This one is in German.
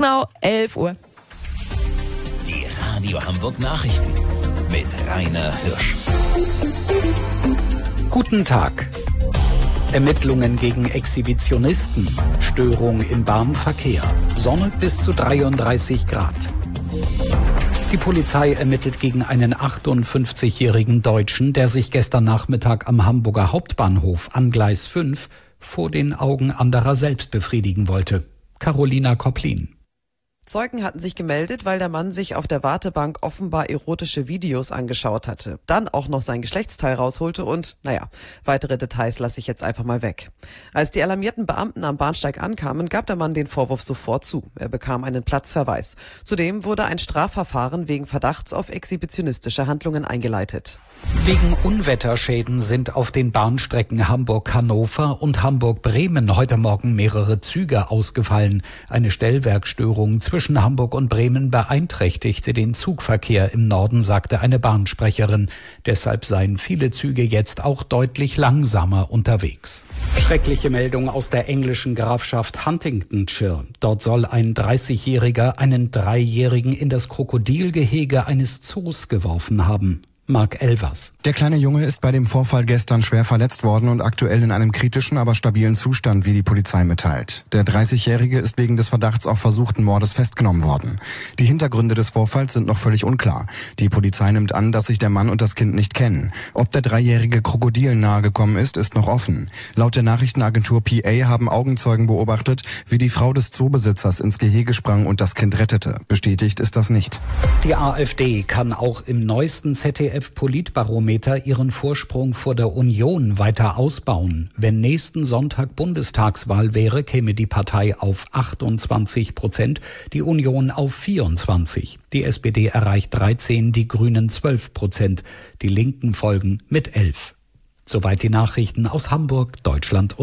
genau 11 Uhr. Die Radio Hamburg Nachrichten mit Rainer Hirsch. Guten Tag. Ermittlungen gegen Exhibitionisten. Störung im Bahnverkehr. Sonne bis zu 33 Grad. Die Polizei ermittelt gegen einen 58-jährigen Deutschen, der sich gestern Nachmittag am Hamburger Hauptbahnhof an Gleis 5 vor den Augen anderer selbst befriedigen wollte. Carolina Kopplin. Zeugen hatten sich gemeldet, weil der Mann sich auf der Wartebank offenbar erotische Videos angeschaut hatte. Dann auch noch sein Geschlechtsteil rausholte und, weitere Details lasse ich jetzt einfach mal weg. Als die alarmierten Beamten am Bahnsteig ankamen, gab der Mann den Vorwurf sofort zu. Er bekam einen Platzverweis. Zudem wurde ein Strafverfahren wegen Verdachts auf exhibitionistische Handlungen eingeleitet. Wegen Unwetterschäden sind auf den Bahnstrecken Hamburg-Hannover und Hamburg-Bremen heute Morgen mehrere Züge ausgefallen. Eine Stellwerkstörung zwischen Hamburg und Bremen beeinträchtigte den Zugverkehr im Norden, sagte eine Bahnsprecherin. Deshalb seien viele Züge jetzt auch deutlich langsamer unterwegs. Schreckliche Meldung aus der englischen Grafschaft Huntingdonshire. Dort soll ein 30-Jähriger einen 3-Jährigen in das Krokodilgehege eines Zoos geworfen haben. Mark Elvers. Der kleine Junge ist bei dem Vorfall gestern schwer verletzt worden und aktuell in einem kritischen, aber stabilen Zustand, wie die Polizei mitteilt. Der 30-Jährige ist wegen des Verdachts auf versuchten Mordes festgenommen worden. Die Hintergründe des Vorfalls sind noch völlig unklar. Die Polizei nimmt an, dass sich der Mann und das Kind nicht kennen. Ob der 3-Jährige Krokodilen nahegekommen ist noch offen. Laut der Nachrichtenagentur PA haben Augenzeugen beobachtet, wie die Frau des Zoobesitzers ins Gehege sprang und das Kind rettete. Bestätigt ist das nicht. Die AfD kann auch im neuesten ZDF-Politbarometer ihren Vorsprung vor der Union weiter ausbauen. Wenn nächsten Sonntag Bundestagswahl wäre, käme die Partei auf 28%, die Union auf 24%. Die SPD erreicht 13%, die Grünen 12%. Die Linken folgen mit 11%. Soweit die Nachrichten aus Hamburg, Deutschland und